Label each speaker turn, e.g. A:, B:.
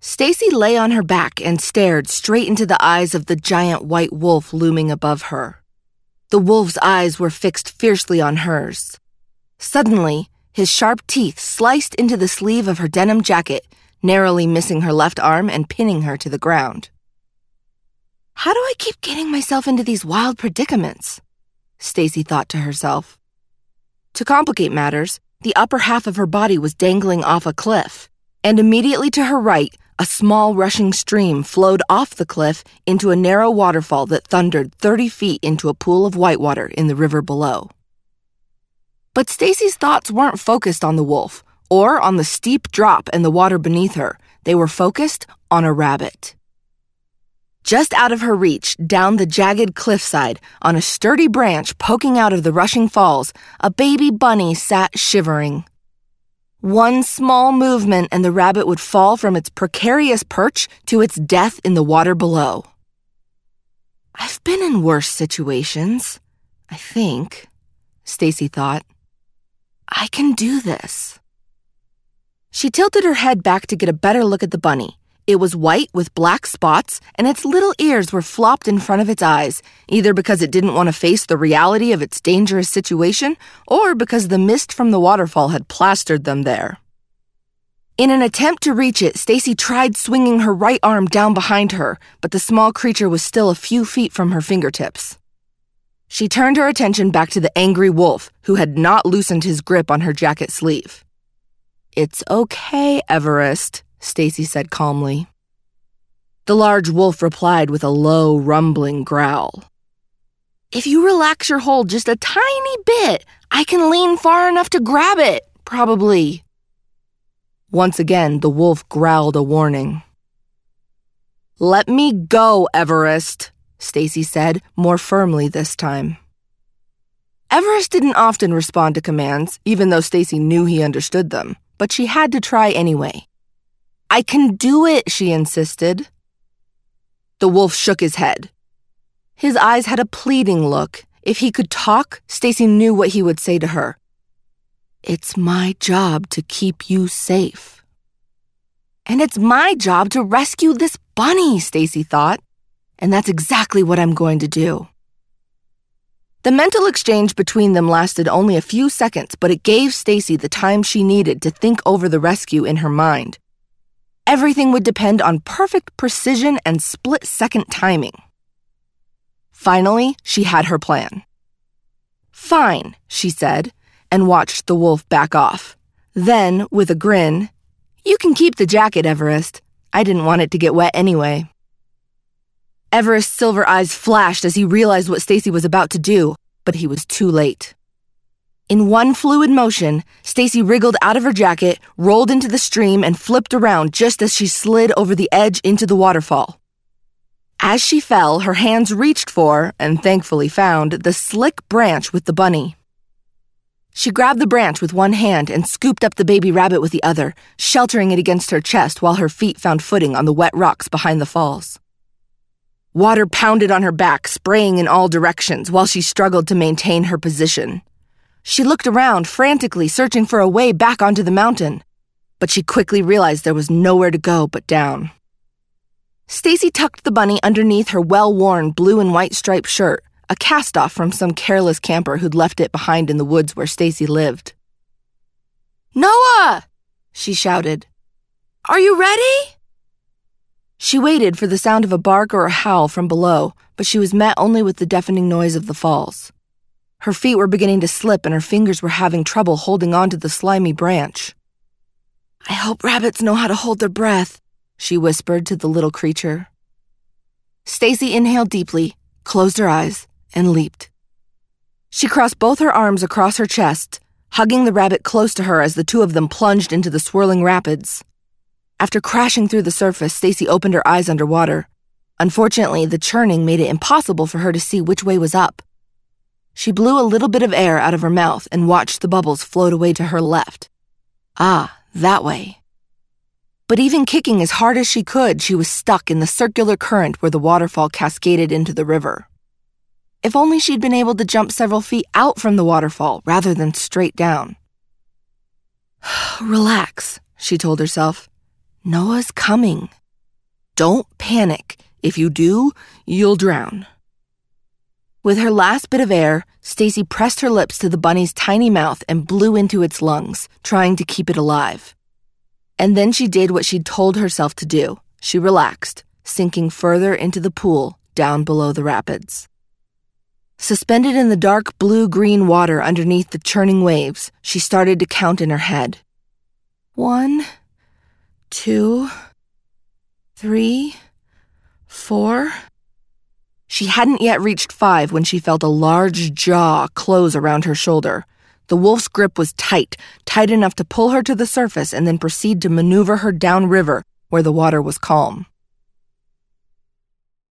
A: Stacy lay on her back and stared straight into the eyes of the giant white wolf looming above her. The wolf's eyes were fixed fiercely on hers. Suddenly, his sharp teeth sliced into the sleeve of her denim jacket, narrowly missing her left arm and pinning her to the ground. How do I keep getting myself into these wild predicaments? Stacy thought to herself. To complicate matters, the upper half of her body was dangling off a cliff, and immediately to her right, a small rushing stream flowed off the cliff into a narrow waterfall that thundered 30 feet into a pool of whitewater in the river below. But Stacy's thoughts weren't focused on the wolf or on the steep drop and the water beneath her. They were focused on a rabbit. Just out of her reach, down the jagged cliffside, on a sturdy branch poking out of the rushing falls, a baby bunny sat shivering. One small movement and the rabbit would fall from its precarious perch to its death in the water below. I've been in worse situations, I think, Stacy thought. I can do this. She tilted her head back to get a better look at the bunny. It was white with black spots, and its little ears were flopped in front of its eyes, either because it didn't want to face the reality of its dangerous situation or because the mist from the waterfall had plastered them there. In an attempt to reach it, Stacy tried swinging her right arm down behind her, but the small creature was still a few feet from her fingertips. She turned her attention back to the angry wolf, who had not loosened his grip on her jacket sleeve. "It's okay, Everest," Stacy said calmly. The large wolf replied with a low, rumbling growl. "If you relax your hold just a tiny bit, I can lean far enough to grab it, probably." Once again, the wolf growled a warning. "Let me go, Everest," Stacy said, more firmly this time. Everest didn't often respond to commands, even though Stacy knew he understood them, but she had to try anyway. "I can do it," she insisted. The wolf shook his head. His eyes had a pleading look. If he could talk, Stacy knew what he would say to her. "It's my job to keep you safe." "And it's my job to rescue this bunny," Stacy thought. "And that's exactly what I'm going to do." The mental exchange between them lasted only a few seconds, but it gave Stacy the time she needed to think over the rescue in her mind. Everything would depend on perfect precision and split-second timing. Finally, she had her plan. "Fine," she said, and watched the wolf back off. Then, with a grin, "You can keep the jacket, Everest. I didn't want it to get wet anyway." Everest's silver eyes flashed as he realized what Stacy was about to do, but he was too late. In one fluid motion, Stacy wriggled out of her jacket, rolled into the stream, and flipped around just as she slid over the edge into the waterfall. As she fell, her hands reached for, and thankfully found, the slick branch with the bunny. She grabbed the branch with one hand and scooped up the baby rabbit with the other, sheltering it against her chest while her feet found footing on the wet rocks behind the falls. Water pounded on her back, spraying in all directions while she struggled to maintain her position. She looked around, frantically searching for a way back onto the mountain, but she quickly realized there was nowhere to go but down. Stacy tucked the bunny underneath her well-worn blue and white striped shirt, a cast-off from some careless camper who'd left it behind in the woods where Stacy lived. "Noah!" she shouted. "Are you ready?" She waited for the sound of a bark or a howl from below, but she was met only with the deafening noise of the falls. Her feet were beginning to slip and her fingers were having trouble holding on to the slimy branch. "I hope rabbits know how to hold their breath," she whispered to the little creature. Stacy inhaled deeply, closed her eyes, and leaped. She crossed both her arms across her chest, hugging the rabbit close to her as the two of them plunged into the swirling rapids. After crashing through the surface, Stacy opened her eyes underwater. Unfortunately, the churning made it impossible for her to see which way was up. She blew a little bit of air out of her mouth and watched the bubbles float away to her left. Ah, that way. But even kicking as hard as she could, she was stuck in the circular current where the waterfall cascaded into the river. If only she'd been able to jump several feet out from the waterfall rather than straight down. "Relax," she told herself. Noah's coming. Don't panic. If you do, you'll drown. With her last bit of air, Stacy pressed her lips to the bunny's tiny mouth and blew into its lungs, trying to keep it alive. And then she did what she'd told herself to do. She relaxed, sinking further into the pool down below the rapids. Suspended in the dark blue-green water underneath the churning waves, she started to count in her head. 1, 2, 3, 4. She hadn't yet reached 5 when she felt a large jaw close around her shoulder. The wolf's grip was tight enough to pull her to the surface and then proceed to maneuver her downriver where the water was calm.